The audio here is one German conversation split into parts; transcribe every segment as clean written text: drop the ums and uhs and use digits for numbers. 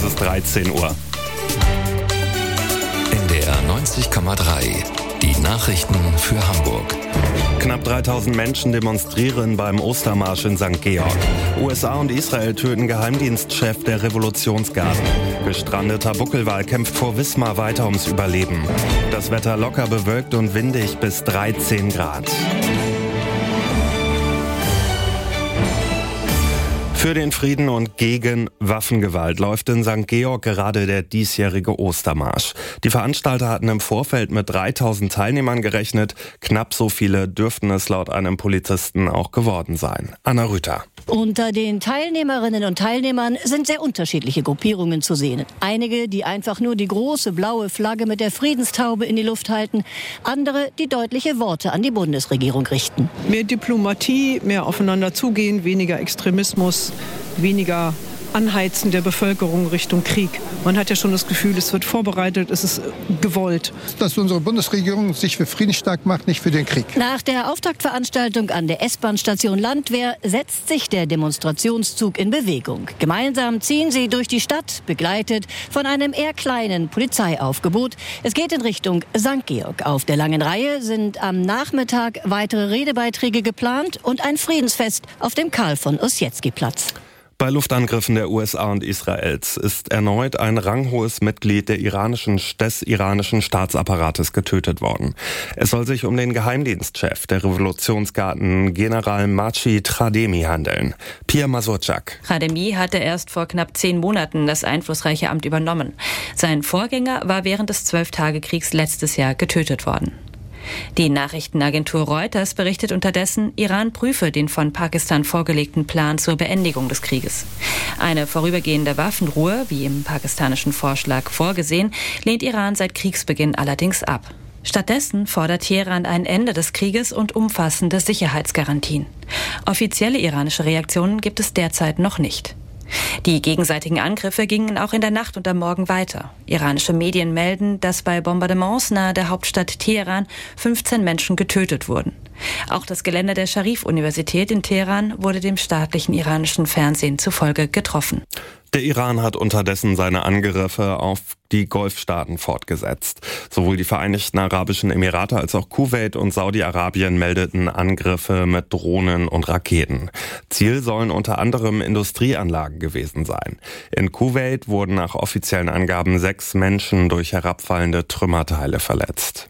Es ist 13 Uhr. NDR 90,3. Die Nachrichten für Hamburg. Knapp 3000 Menschen demonstrieren beim Ostermarsch in St. Georg. USA und Israel töten Geheimdienstchef der Revolutionsgarden. Gestrandeter Buckelwal kämpft vor Wismar weiter ums Überleben. Das Wetter locker bewölkt und windig bis 13 Grad. Für den Frieden und gegen Waffengewalt läuft in St. Georg gerade der diesjährige Ostermarsch. Die Veranstalter hatten im Vorfeld mit 3000 Teilnehmern gerechnet. Knapp so viele dürften es laut einem Polizisten auch geworden sein. Anna Rüther. Unter den Teilnehmerinnen und Teilnehmern sind sehr unterschiedliche Gruppierungen zu sehen. Einige, die einfach nur die große blaue Flagge mit der Friedenstaube in die Luft halten. Andere, die deutliche Worte an die Bundesregierung richten. Mehr Diplomatie, mehr aufeinander zugehen, weniger Extremismus, weniger Anheizen der Bevölkerung Richtung Krieg. Man hat ja schon das Gefühl, es wird vorbereitet, es ist gewollt. Dass unsere Bundesregierung sich für Frieden stark macht, nicht für den Krieg. Nach der Auftaktveranstaltung an der S-Bahn-Station Landwehr setzt sich der Demonstrationszug in Bewegung. Gemeinsam ziehen sie durch die Stadt, begleitet von einem eher kleinen Polizeiaufgebot. Es geht in Richtung St. Georg. Auf der langen Reihe sind am Nachmittag weitere Redebeiträge geplant und ein Friedensfest auf dem Karl-von-Ossietzky-Platz. Bei Luftangriffen der USA und Israels ist erneut ein ranghohes Mitglied des iranischen Staatsapparates getötet worden. Es soll sich um den Geheimdienstchef der Revolutionsgarden, General Majid Khademi, handeln. Pia Masurczak. Khademi hatte erst vor knapp 10 Monaten das einflussreiche Amt übernommen. Sein Vorgänger war während des 12-Tage-Kriegs letztes Jahr getötet worden. Die Nachrichtenagentur Reuters berichtet unterdessen, Iran prüfe den von Pakistan vorgelegten Plan zur Beendigung des Krieges. Eine vorübergehende Waffenruhe, wie im pakistanischen Vorschlag vorgesehen, lehnt Iran seit Kriegsbeginn allerdings ab. Stattdessen fordert Teheran ein Ende des Krieges und umfassende Sicherheitsgarantien. Offizielle iranische Reaktionen gibt es derzeit noch nicht. Die gegenseitigen Angriffe gingen auch in der Nacht und am Morgen weiter. Iranische Medien melden, dass bei Bombardements nahe der Hauptstadt Teheran 15 Menschen getötet wurden. Auch das Gelände der Scharif-Universität in Teheran wurde dem staatlichen iranischen Fernsehen zufolge getroffen. Der Iran hat unterdessen seine Angriffe auf die Golfstaaten fortgesetzt. Sowohl die Vereinigten Arabischen Emirate als auch Kuwait und Saudi-Arabien meldeten Angriffe mit Drohnen und Raketen. Ziel sollen unter anderem Industrieanlagen gewesen sein. In Kuwait wurden nach offiziellen Angaben 6 Menschen durch herabfallende Trümmerteile verletzt.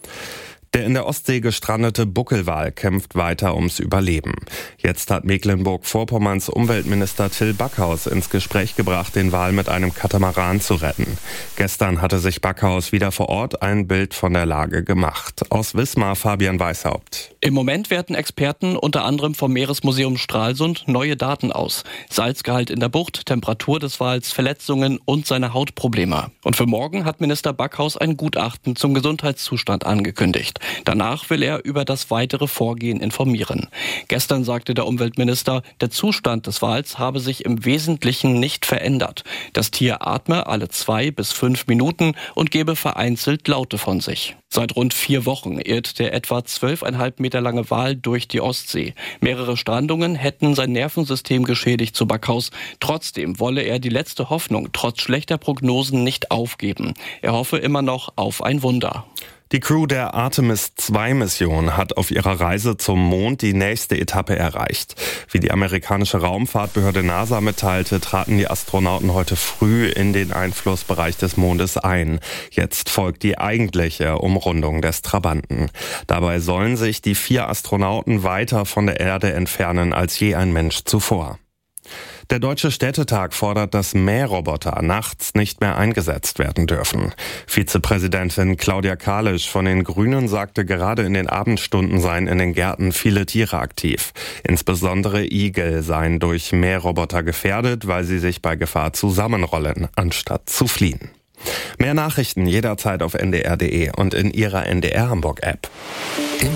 Der in der Ostsee gestrandete Buckelwal kämpft weiter ums Überleben. Jetzt hat Mecklenburg-Vorpommerns Umweltminister Till Backhaus ins Gespräch gebracht, den Wal mit einem Katamaran zu retten. Gestern hatte sich Backhaus wieder vor Ort ein Bild von der Lage gemacht. Aus Wismar Fabian Weishaupt. Im Moment werten Experten unter anderem vom Meeresmuseum Stralsund neue Daten aus. Salzgehalt in der Bucht, Temperatur des Wals, Verletzungen und seine Hautprobleme. Und für morgen hat Minister Backhaus ein Gutachten zum Gesundheitszustand angekündigt. Danach will er über das weitere Vorgehen informieren. Gestern sagte der Umweltminister, der Zustand des Wals habe sich im Wesentlichen nicht verändert. Das Tier atme alle 2 bis 5 Minuten und gebe vereinzelt Laute von sich. Seit rund 4 Wochen irrt der etwa 12,5 Meter lange Wal durch die Ostsee. Mehrere Strandungen hätten sein Nervensystem geschädigt, zu Backhaus. Trotzdem wolle er die letzte Hoffnung trotz schlechter Prognosen nicht aufgeben. Er hoffe immer noch auf ein Wunder. Die Crew der Artemis-2-Mission hat auf ihrer Reise zum Mond die nächste Etappe erreicht. Wie die amerikanische Raumfahrtbehörde NASA mitteilte, traten die Astronauten heute früh in den Einflussbereich des Mondes ein. Jetzt folgt die eigentliche Umrundung des Trabanten. Dabei sollen sich die 4 Astronauten weiter von der Erde entfernen als je ein Mensch zuvor. Der Deutsche Städtetag fordert, dass Mähroboter nachts nicht mehr eingesetzt werden dürfen. Vizepräsidentin Claudia Kalisch von den Grünen sagte, gerade in den Abendstunden seien in den Gärten viele Tiere aktiv. Insbesondere Igel seien durch Mähroboter gefährdet, weil sie sich bei Gefahr zusammenrollen, anstatt zu fliehen. Mehr Nachrichten jederzeit auf ndr.de und in Ihrer NDR Hamburg App.